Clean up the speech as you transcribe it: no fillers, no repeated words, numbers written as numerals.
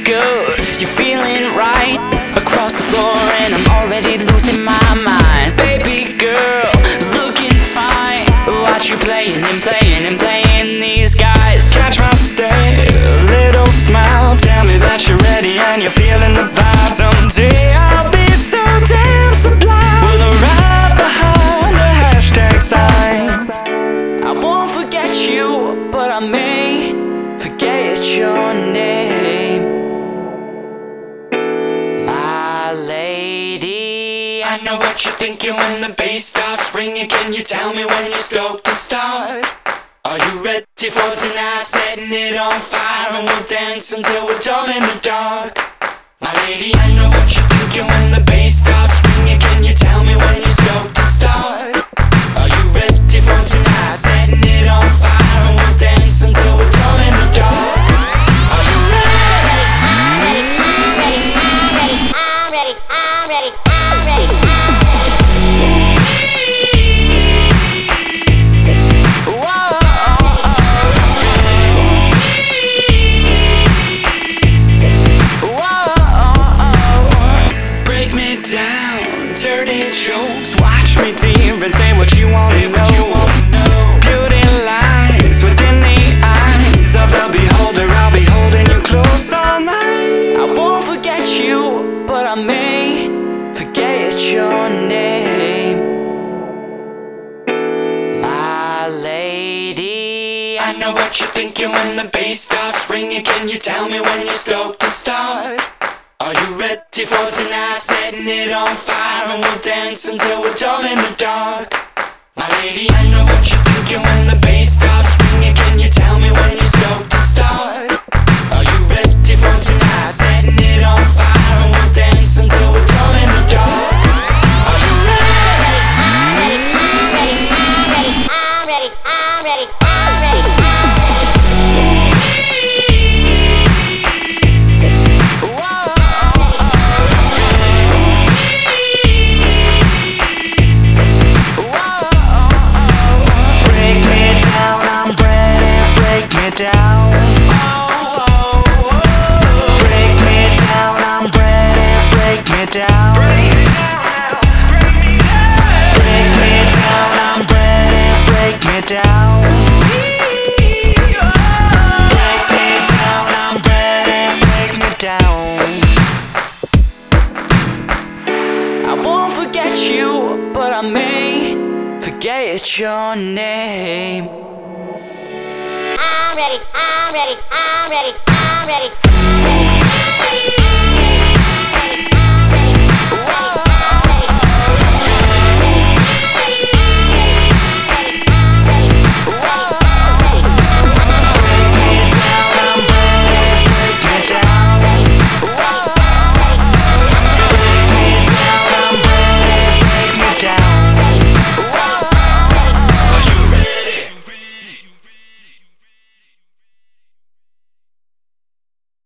good, you're feeling right. Across the floor and I'm already losing my mind. Baby girl, looking fine. Watch you playing and playing and playing these guys. Catch my stare, little smile. Tell me that you're ready and you're feeling the vibe. Someday I'll be so damn sublime. We'll arrive behind the hashtag sign. I won't forget you, but I may forget your name. My lady, I know what you're thinking when the bass starts ringing. Can you tell me when you're stoked to start? Are you ready for tonight? Setting it on fire and we'll dance until we're dumb in the dark. My lady, I know what you're thinking when the bass starts ringing. Can you tell me when you're stoked to start? Are you ready for tonight? Setting it on fire and we'll dance until we're dumb in the dark. Are you ready? I'm ready. break me down, dirty jokes. Watch me dear and say what you want to know. Beauty lies within the eyes of the beholder. I'll be holding you close all night. I won't forget you, but I may forget your name. My lady, I know what you're thinking when the bass starts ringing. Can you tell me when you're stoked to start? Are you ready for tonight? Setting it on fire and we'll dance until we're dumb in the dark. My lady, I know what you're thinking when the bass starts ringing. Can you tell me when you're stoked to start? Are you ready for tonight? Setting it on fire and we'll dance until we're dumb in the dark. Are you ready? I'm ready. I won't forget you, but I may forget your name. I'm ready.